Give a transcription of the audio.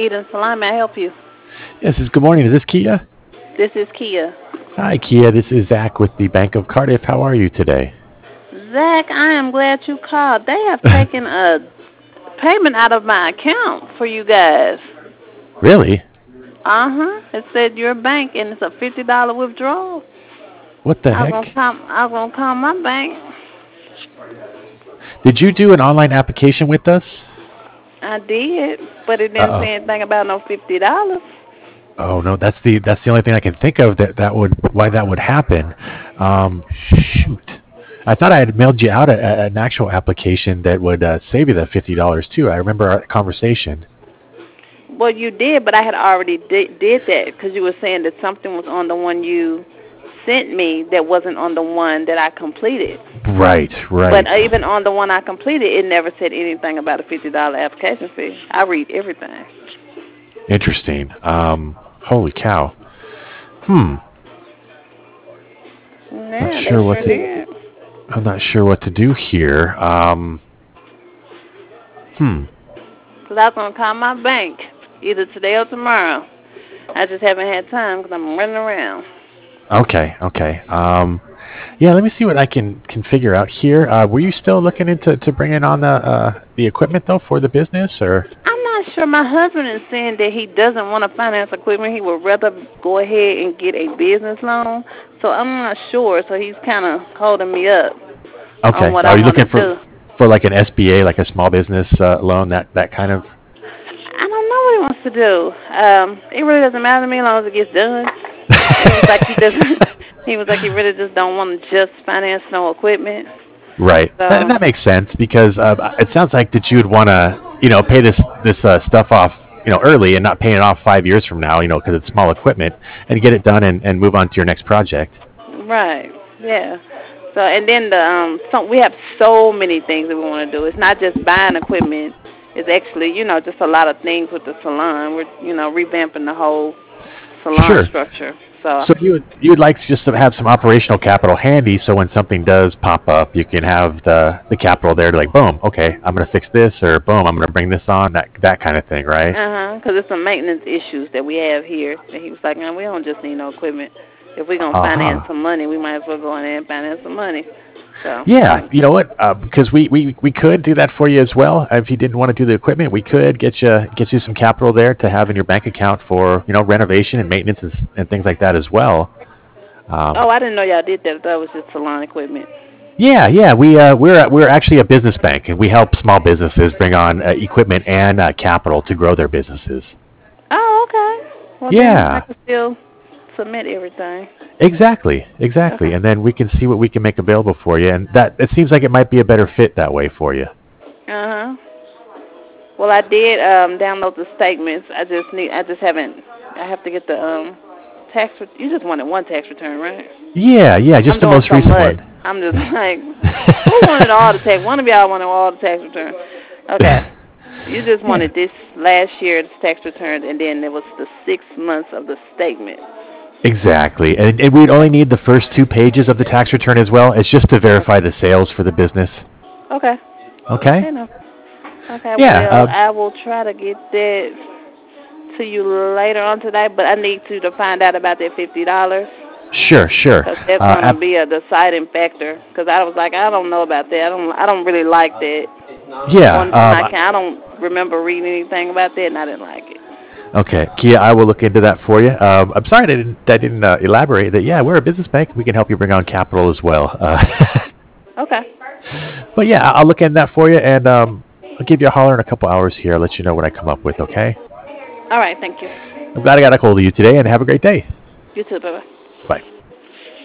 Eden Salon. May I help you? Yes, good morning. Is this Kia? This is Kia. Hi, Kia. This is Zach with the Bank of Cardiff. How are you today? Zach, I am glad you called. They have taken a payment out of my account for you guys. Really? Uh-huh. It said your bank, and it's a $50 withdrawal. What the I'm gonna heck? call. I'm gonna call my bank. Did you do an online application with us? I did, but it didn't Uh-oh. say anything about no $50. Oh no, that's the only thing I can think of that would why that would happen. Shoot. I thought I had mailed you out an actual application that would save you the $50 too. I remember our conversation. Well, you did, but I had already did that because you were saying that something was on the one you sent me that wasn't on the one that I completed. Right, But right. even on the one I completed, it never said anything about a $50 application fee. I read everything. Interesting. Holy cow. Hmm. Not Yeah, they sure what sure to. did. I'm not sure what to do here. Hmm. Because I was going to call my bank either today or tomorrow. I just haven't had time because I'm running around. Okay. Okay. Yeah. Let me see what I can figure out here. Were you still looking into to bringing on the equipment though for the business or? I'm not sure. My husband is saying that he doesn't want to finance equipment. He would rather go ahead and get a business loan. So I'm not sure. So he's kind of holding me up on Okay. what I Are you want to looking do. for like an SBA, like a small business loan, that kind of? I don't know what he wants to do. It really doesn't matter to me as long as it gets done. He was like he doesn't. He was like he really just don't want to just finance no equipment. Right. And So that makes sense because it sounds like that you would want to, pay this stuff off, early and not paying it off 5 years from now, because it's small equipment and get it done and move on to your next project. right, yeah. So and then we have so many things that we want to do. It's not just buying equipment. It's actually just a lot of things with the salon. We're revamping the whole salon Sure. structure. So So you would like to just to have some operational capital handy, so when something does pop up, you can have the capital there to like, boom, okay, I'm gonna fix this, or boom, I'm gonna bring this on, that kind of thing, right? because it's some maintenance issues that we have here. And he was like, no, we don't just need no equipment. If we're going to Uh finance huh. some money, we might as well go in there and finance some money. So, Yeah, you know what? Because we could do that for you as well. If you didn't want to do the equipment, we could get you some capital there to have in your bank account for renovation and maintenance and things like that as well. Um, oh, I didn't know y'all did that. That was just salon equipment. yeah, yeah, we're actually a business bank, and we help small businesses bring on equipment and capital to grow their businesses. Oh, okay. Well, then I Yeah, can still submit everything. exactly, exactly. Okay. And then we can see what we can make available for you, and that it seems like it might be a better fit that way for you. Uh-huh. Well, I did download the statements. I just haven't, I have to get the you just wanted one tax return, right? Yeah, yeah, I'm just the doing most so recent much. one. I'm just like, who wanted all the tax? One of y'all wanted all the tax returns. Okay. You just Yeah. wanted this last year's tax returns, and then there was the 6 months of the statement. Exactly. And we'd only need the first 2 pages of the tax return as well. It's just to verify the sales for the business. Okay. Okay? Okay, no. Okay, Yeah. well, I will try to get that to you later on today, but I need to find out about that $50 Sure, sure. because that's Uh, going to ab- be a deciding factor. Because I was like, I don't know about that. I don't really like that. yeah. On my account, I don't remember reading anything about that, and I didn't like it. Okay, Kia, I will look into that for you. I'm sorry I didn't elaborate that. Yeah, we're a business bank. We can help you bring on capital as well. Okay. But yeah, I'll look into that for you, and I'll give you a holler in a couple hours here. I'll let you know what I come up with. Okay. All right. Thank you. I'm glad I got a hold of you today, and have a great day. You too. Bye bye. Bye.